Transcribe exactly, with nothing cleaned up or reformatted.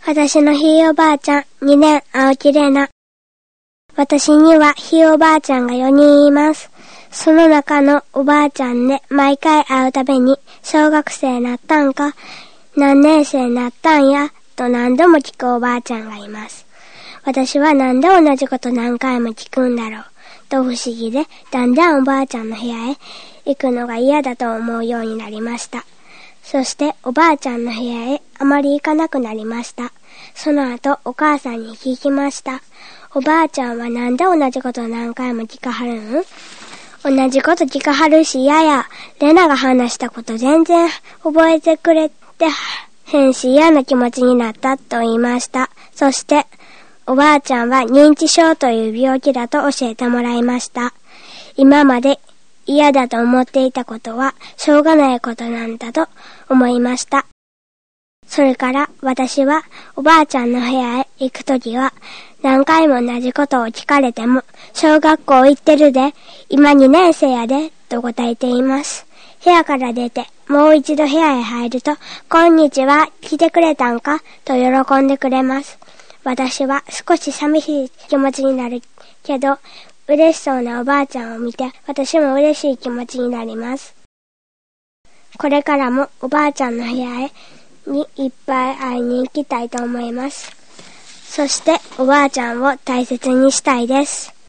私のひいおばあちゃん、にねん、青木玲奈。私にはひいおばあちゃんがよにんいます。その中のおばあちゃんで毎回会うたびに、小学生なったんか、何年生なったんや、と何度も聞くおばあちゃんがいます。私はなんで同じこと何回も聞くんだろう、と不思議で、だんだんおばあちゃんの部屋へ行くのが嫌だと思うようになりました。そしておばあちゃんの部屋へあまり行かなくなりました。その後お母さんに聞きました。おばあちゃんはなんで同じこと何回も聞かはるん？同じこと聞かはるし嫌や。レナが話したこと全然覚えてくれてへんし嫌な気持ちになったと言いました。そしておばあちゃんは認知症という病気だと教えてもらいました。今まで嫌だと思っていたことはしょうがないことなんだと思いました。それから私はおばあちゃんの部屋へ行くときは何回も同じことを聞かれても小学校行ってるで、今にねん生やでと答えています。部屋から出てもう一度部屋へ入るとこんにちは、来てくれたんかと喜んでくれます。私は少し寂しい気持ちになるけど嬉しそうなおばあちゃんを見て私も嬉しい気持ちになります。これからもおばあちゃんの部屋へにいっぱい会いに行きたいと思います。そしておばあちゃんを大切にしたいです。